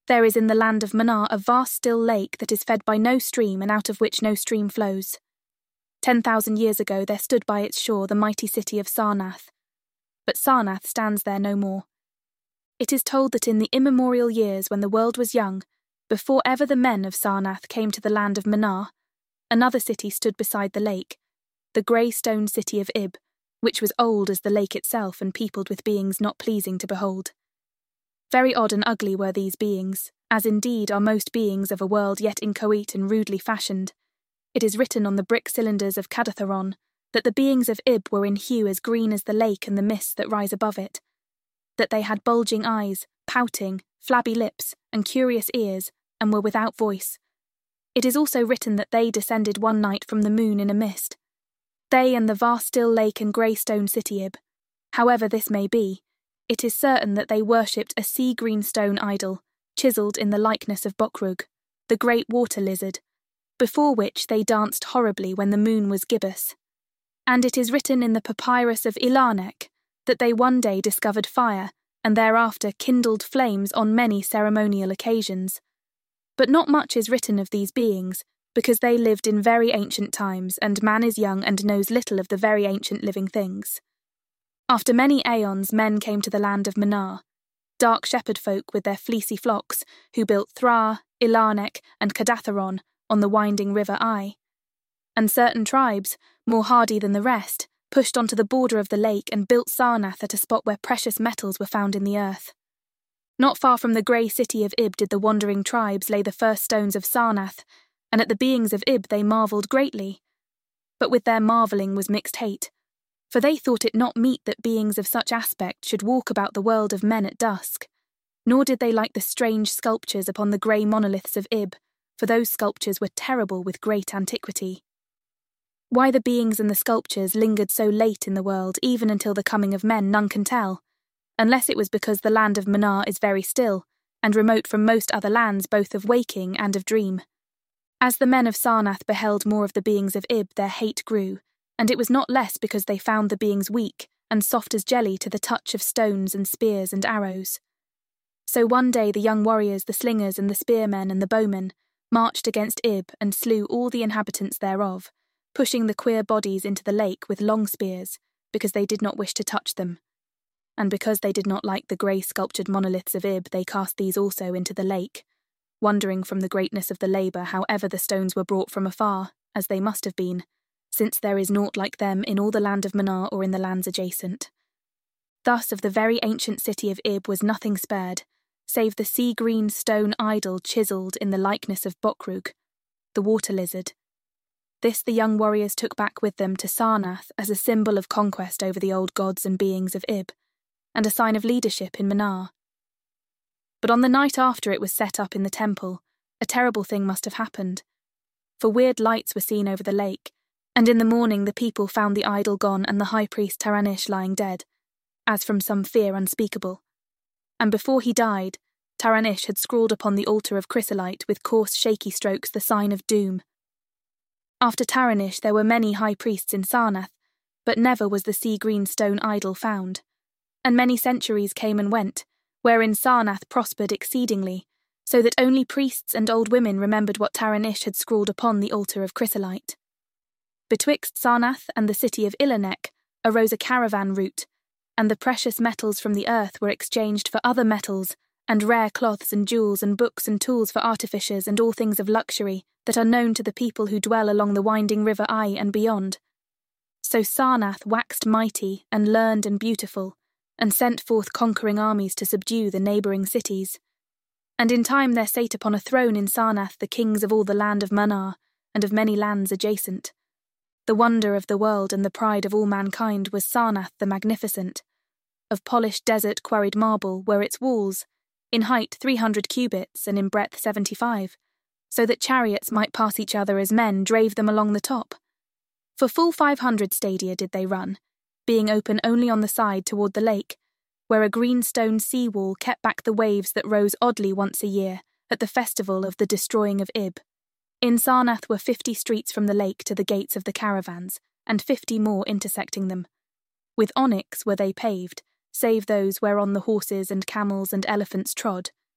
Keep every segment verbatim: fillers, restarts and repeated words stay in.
There is in the land of Manar a vast still lake that is fed by no stream and out of which no stream flows. Ten thousand years ago there stood by its shore the mighty city of Sarnath, but Sarnath stands there no more. It is told that in the immemorial years when the world was young, before ever the men of Sarnath came to the land of Manar, another city stood beside the lake, the grey stone city of Ib, which was old as the lake itself and peopled with beings not pleasing to behold. Very odd and ugly were these beings, as indeed are most beings of a world yet inchoate and rudely fashioned. It is written on the brick cylinders of Cadatharon that the beings of Ib were in hue as green as the lake and the mists that rise above it, that they had bulging eyes, pouting, flabby lips, and curious ears, and were without voice. It is also written that they descended one night from the moon in a mist. They and the vast still lake and grey stone city Ib. However this may be, it is certain that they worshipped a sea-green stone idol, chiselled in the likeness of Bokrug, the great water lizard, before which they danced horribly when the moon was gibbous. And it is written in the papyrus of Ilarnek that they one day discovered fire and thereafter kindled flames on many ceremonial occasions. But not much is written of these beings, because they lived in very ancient times, and man is young and knows little of the very ancient living things. After many aeons men came to the land of Manar, dark shepherd folk with their fleecy flocks, who built Thra, Ilarnek, and Cadatharon on the winding river Ai. And certain tribes, more hardy than the rest, pushed onto the border of the lake and built Sarnath at a spot where precious metals were found in the earth. Not far from the grey city of Ib did the wandering tribes lay the first stones of Sarnath, and at the beings of Ib they marvelled greatly. But with their marvelling was mixed hate, for they thought it not meet that beings of such aspect should walk about the world of men at dusk, nor did they like the strange sculptures upon the grey monoliths of Ib, for those sculptures were terrible with great antiquity. Why the beings and the sculptures lingered so late in the world, even until the coming of men, none can tell, unless it was because the land of Manar is very still, and remote from most other lands both of waking and of dream. As the men of Sarnath beheld more of the beings of Ib, their hate grew, and it was not less because they found the beings weak and soft as jelly to the touch of stones and spears and arrows. So one day the young warriors, the slingers and the spearmen and the bowmen, marched against Ib and slew all the inhabitants thereof, pushing the queer bodies into the lake with long spears, because they did not wish to touch them. And because they did not like the grey sculptured monoliths of Ib, they cast these also into the lake, wondering from the greatness of the labour how ever the stones were brought from afar, as they must have been, since there is naught like them in all the land of Manar or in the lands adjacent. Thus of the very ancient city of Ib was nothing spared, save the sea-green stone idol chiselled in the likeness of Bokrug, the water lizard. This the young warriors took back with them to Sarnath as a symbol of conquest over the old gods and beings of Ib, and a sign of leadership in Manar. But on the night after it was set up in the temple, a terrible thing must have happened, for weird lights were seen over the lake, and in the morning the people found the idol gone and the high priest Taranish lying dead, as from some fear unspeakable. And before he died, Taranish had scrawled upon the altar of chrysolite with coarse shaky strokes the sign of doom. After Taranish there were many high priests in Sarnath, but never was the sea-green stone idol found. And many centuries came and went, wherein Sarnath prospered exceedingly, so that only priests and old women remembered what Taranish had scrawled upon the altar of chrysolite. Betwixt Sarnath and the city of Ilarnek arose a caravan route, and the precious metals from the earth were exchanged for other metals, and rare cloths and jewels and books and tools for artificers and all things of luxury that are known to the people who dwell along the winding river Ai and beyond. So Sarnath waxed mighty and learned and beautiful, and sent forth conquering armies to subdue the neighbouring cities. And in time there sate upon a throne in Sarnath the kings of all the land of Manar, and of many lands adjacent. The wonder of the world and the pride of all mankind was Sarnath the Magnificent. Of polished desert quarried marble were its walls, in height three hundred cubits and in breadth seventy-five, so that chariots might pass each other as men drave them along the top. For full five hundred stadia did they run, being open only on the side toward the lake, where a green stone sea-wall kept back the waves that rose oddly once a year at the festival of the destroying of Ib. In Sarnath were fifty streets from the lake to the gates of the caravans, and fifty more intersecting them. With onyx were they paved, save those whereon the horses and camels and elephants trod,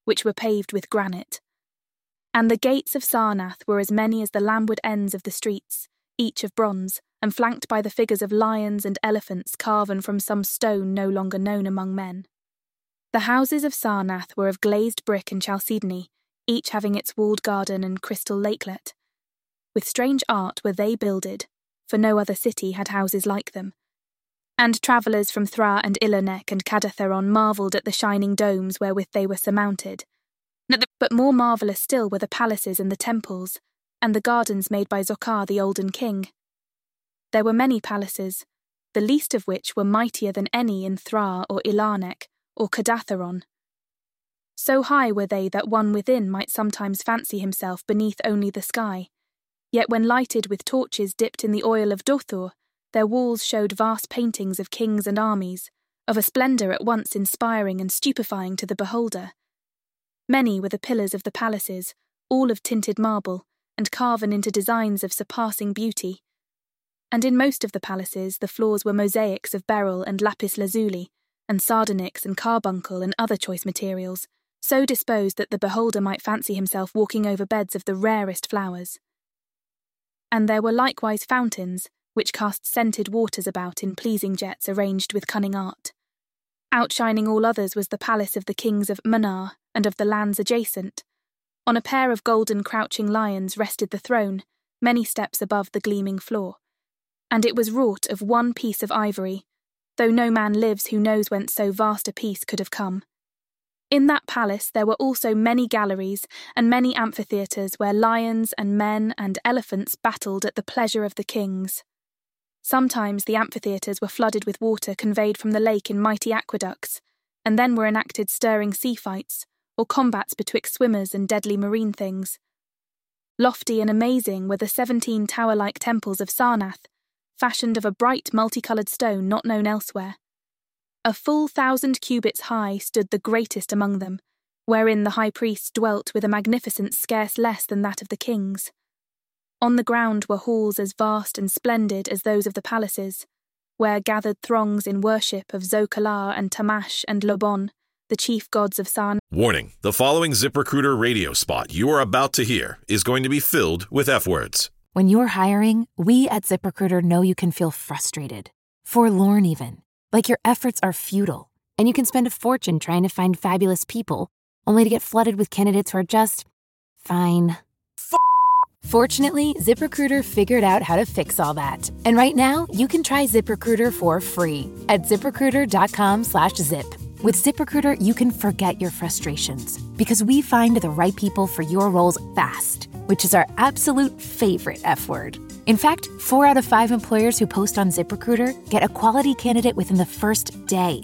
which were paved with granite. And the gates of Sarnath were as many as the landward ends of the streets, each of bronze, and flanked by the figures of lions and elephants carven from some stone no longer known among men. The houses of Sarnath were of glazed brick and chalcedony, each having its walled garden and crystal lakelet. With strange art were they builded, for no other city had houses like them. And travellers from Thra and Ilonek and Cadatheron marvelled at the shining domes wherewith they were surmounted. But more marvellous still were the palaces and the temples, and the gardens made by Zokar the olden king. There were many palaces, the least of which were mightier than any in Thra or Ilanek or Cadatheron. So high were they that one within might sometimes fancy himself beneath only the sky, yet when lighted with torches dipped in the oil of Dothor, their walls showed vast paintings of kings and armies, of a splendour at once inspiring and stupefying to the beholder. Many were the pillars of the palaces, all of tinted marble, and carven into designs of surpassing beauty. And in most of the palaces the floors were mosaics of beryl and lapis lazuli, and sardonyx and carbuncle and other choice materials, so disposed that the beholder might fancy himself walking over beds of the rarest flowers. And there were likewise fountains, which cast scented waters about in pleasing jets arranged with cunning art. Outshining all others was the palace of the kings of Manar and of the lands adjacent. On a pair of golden crouching lions rested the throne, many steps above the gleaming floor. And it was wrought of one piece of ivory, though no man lives who knows whence so vast a piece could have come. In that palace there were also many galleries and many amphitheatres where lions and men and elephants battled at the pleasure of the kings. Sometimes the amphitheatres were flooded with water conveyed from the lake in mighty aqueducts, and then were enacted stirring sea fights, or combats betwixt swimmers and deadly marine things. Lofty and amazing were the seventeen tower-like temples of Sarnath, fashioned of a bright multicoloured stone not known elsewhere. A full thousand cubits high stood the greatest among them, wherein the high priest dwelt with a magnificence scarce less than that of the kings. On the ground were halls as vast and splendid as those of the palaces, where gathered throngs in worship of Zokalar and Tamash and Lobon, the chief gods of Sarnath. Warning, the following ZipRecruiter radio spot you are about to hear is going to be filled with F-words. When you're hiring, we at ZipRecruiter know you can feel frustrated, forlorn even, like your efforts are futile, and you can spend a fortune trying to find fabulous people, only to get flooded with candidates who are just fine. Fortunately, ZipRecruiter figured out how to fix all that. And right now, you can try ZipRecruiter for free at ZipRecruiter.com slash zip. With ZipRecruiter, you can forget your frustrations because we find the right people for your roles fast, which is our absolute favorite F word. In fact, four out of five employers who post on ZipRecruiter get a quality candidate within the first day.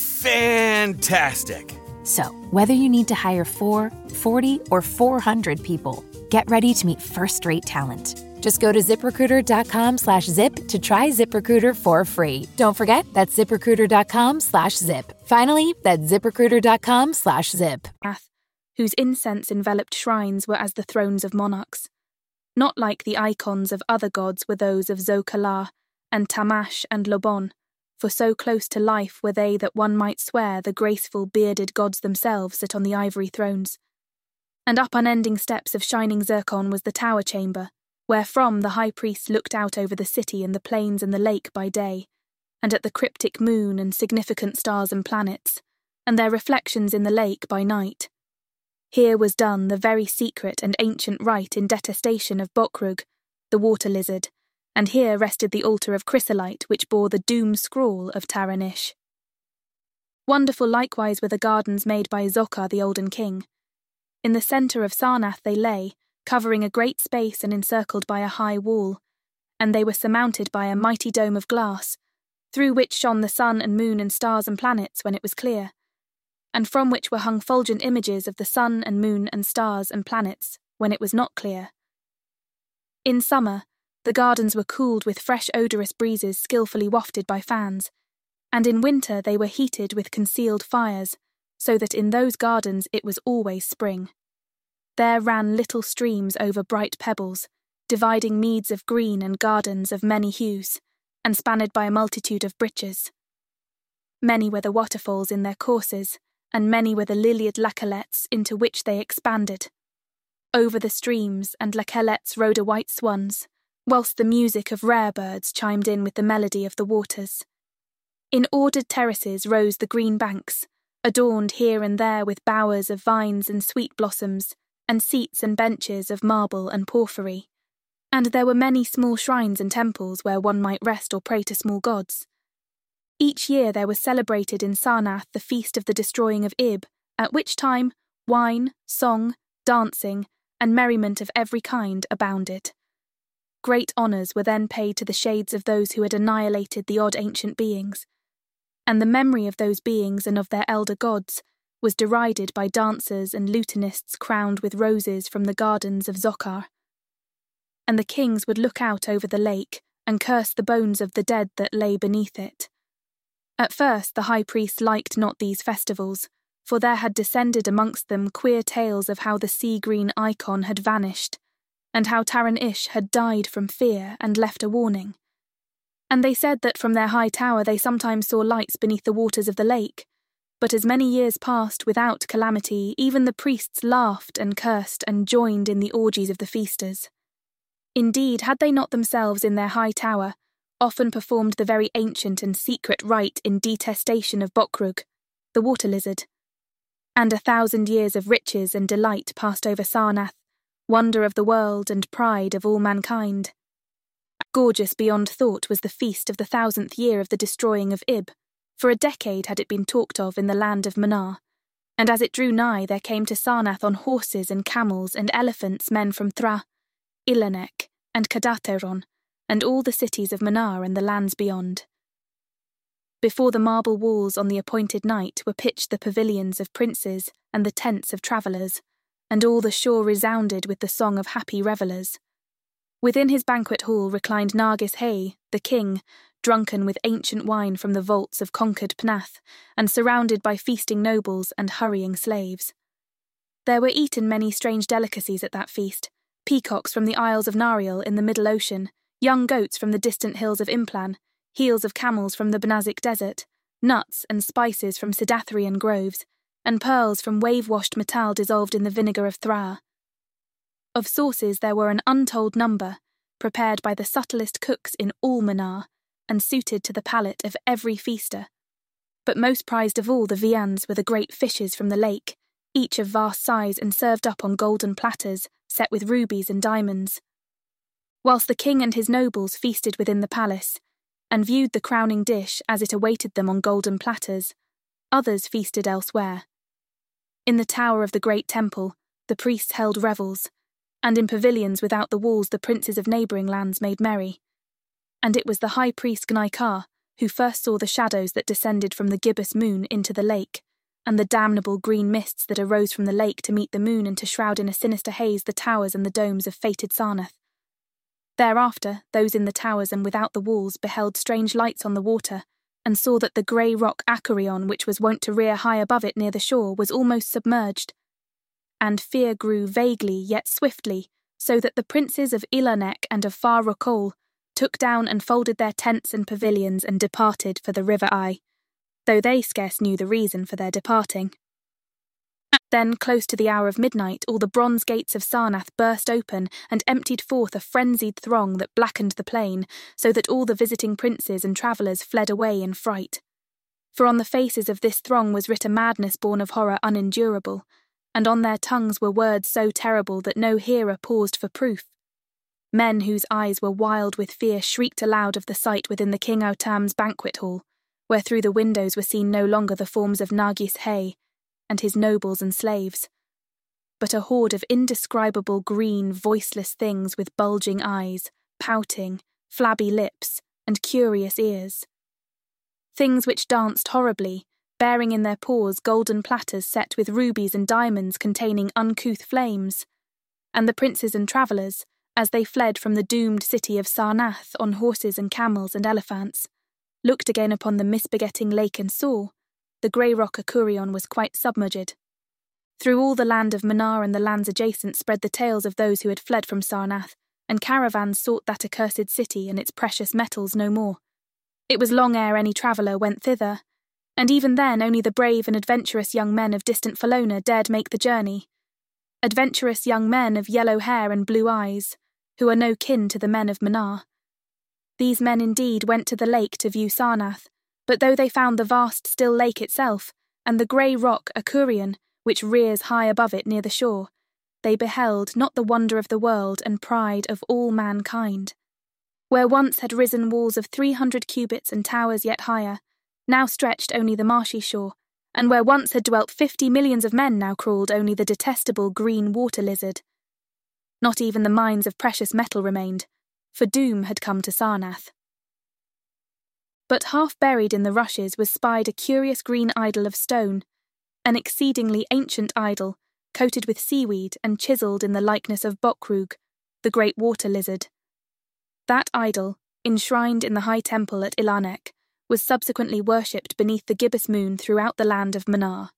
Fantastic. So, whether you need to hire four, forty, or four hundred people, get ready to meet first-rate talent. Just go to ZipRecruiter.com slash zip to try ZipRecruiter for free. Don't forget, that's ZipRecruiter.com slash zip. Finally, that's ZipRecruiter.com slash zip. Whose incense-enveloped shrines were as the thrones of monarchs. Not like the icons of other gods were those of Zokalar and Tamash and Lobon, for so close to life were they that one might swear the graceful bearded gods themselves sit on the ivory thrones. And up unending steps of shining zircon was the tower chamber, wherefrom the high priest looked out over the city and the plains and the lake by day, and at the cryptic moon and significant stars and planets, and their reflections in the lake by night. Here was done the very secret and ancient rite in detestation of Bokrug, the water lizard, and here rested the altar of chrysolite which bore the doom scrawl of Taranish. Wonderful likewise were the gardens made by Zokar the olden king. In the centre of Sarnath they lay, covering a great space and encircled by a high wall, and they were surmounted by a mighty dome of glass, through which shone the sun and moon and stars and planets when it was clear, and from which were hung fulgent images of the sun and moon and stars and planets when it was not clear. In summer, the gardens were cooled with fresh odorous breezes skilfully wafted by fans, and in winter they were heated with concealed fires, so that in those gardens it was always spring. There ran little streams over bright pebbles, dividing meads of green and gardens of many hues, and spanned by a multitude of bridges. Many were the waterfalls in their courses, and many were the lilied lakelets into which they expanded. Over the streams and lakelets rode a white swans, whilst the music of rare birds chimed in with the melody of the waters. In ordered terraces rose the green banks, adorned here and there with bowers of vines and sweet blossoms, and seats and benches of marble and porphyry. And there were many small shrines and temples where one might rest or pray to small gods. Each year there was celebrated in Sarnath the feast of the destroying of Ib, at which time wine, song, dancing, and merriment of every kind abounded. Great honours were then paid to the shades of those who had annihilated the odd ancient beings, and the memory of those beings and of their elder gods was derided by dancers and lutanists crowned with roses from the gardens of Zochar. And the kings would look out over the lake and curse the bones of the dead that lay beneath it. At first the high priest liked not these festivals, for there had descended amongst them queer tales of how the sea-green icon had vanished, and how Taran-Ish had died from fear and left a warning. And they said that from their high tower they sometimes saw lights beneath the waters of the lake, but as many years passed without calamity, even the priests laughed and cursed and joined in the orgies of the feasters. Indeed, had they not themselves in their high tower often performed the very ancient and secret rite in detestation of Bokrug, the water lizard? And a thousand years of riches and delight passed over Sarnath, wonder of the world and pride of all mankind. Gorgeous beyond thought was the feast of the thousandth year of the destroying of Ib. For a decade had it been talked of in the land of Manar, and as it drew nigh there came to Sarnath on horses and camels and elephants men from Thra, Ilanek, and Kadateron, and all the cities of Manar and the lands beyond. Before the marble walls on the appointed night were pitched the pavilions of princes and the tents of travellers, and all the shore resounded with the song of happy revellers. Within his banquet hall reclined Nargis-Hay, the king, drunken with ancient wine from the vaults of conquered Pnath, and surrounded by feasting nobles and hurrying slaves. There were eaten many strange delicacies at that feast, peacocks from the Isles of Nariel in the Middle Ocean, young goats from the distant hills of Implan, heels of camels from the Benazik Desert, nuts and spices from Sidathrian groves, and pearls from wave-washed metal dissolved in the vinegar of Thra. Of sauces there were an untold number, prepared by the subtlest cooks in all Manar, and suited to the palate of every feaster. But most prized of all the viands were the great fishes from the lake, each of vast size and served up on golden platters, set with rubies and diamonds. Whilst the king and his nobles feasted within the palace, and viewed the crowning dish as it awaited them on golden platters, others feasted elsewhere. In the tower of the great temple, the priests held revels, and in pavilions without the walls the princes of neighbouring lands made merry. And it was the high priest Gnaikar who first saw the shadows that descended from the gibbous moon into the lake, and the damnable green mists that arose from the lake to meet the moon and to shroud in a sinister haze the towers and the domes of fated Sarnath. Thereafter, those in the towers and without the walls beheld strange lights on the water, and saw that the grey rock Acarion, which was wont to rear high above it near the shore, was almost submerged. And fear grew vaguely yet swiftly, so that the princes of Ilanek and of Far Rokol took down and folded their tents and pavilions and departed for the River Eye, though they scarce knew the reason for their departing. Then, close to the hour of midnight, all the bronze gates of Sarnath burst open and emptied forth a frenzied throng that blackened the plain, so that all the visiting princes and travellers fled away in fright. For on the faces of this throng was writ a madness born of horror unendurable, and on their tongues were words so terrible that no hearer paused for proof. Men whose eyes were wild with fear shrieked aloud of the sight within the King Autam's banquet hall, where through the windows were seen no longer the forms of Nargis-Hay and his nobles and slaves, but a horde of indescribable green, voiceless things with bulging eyes, pouting, flabby lips, and curious ears. Things which danced horribly, bearing in their paws golden platters set with rubies and diamonds containing uncouth flames, and the princes and travellers, as they fled from the doomed city of Sarnath on horses and camels and elephants, looked again upon the misbegetting lake and saw, the grey rock Acarion was quite submerged. Through all the land of Manar and the lands adjacent spread the tales of those who had fled from Sarnath, and caravans sought that accursed city and its precious metals no more. It was long ere any traveller went thither, And even then only the brave and adventurous young men of distant Falona dared make the journey. Adventurous young men of yellow hair and blue eyes, who are no kin to the men of Manar. These men indeed went to the lake to view Sarnath, but though they found the vast still lake itself, and the grey rock Akurian, which rears high above it near the shore, they beheld not the wonder of the world and pride of all mankind. Where once had risen walls of three hundred cubits and towers yet higher, now stretched only the marshy shore, and where once had dwelt fifty millions of men now crawled only the detestable green water lizard. Not even the mines of precious metal remained, for doom had come to Sarnath. But half buried in the rushes was spied a curious green idol of stone, an exceedingly ancient idol, coated with seaweed and chiselled in the likeness of Bokrug, the great water lizard. That idol, enshrined in the high temple at Ilanek, was subsequently worshipped beneath the gibbous moon throughout the land of Manar.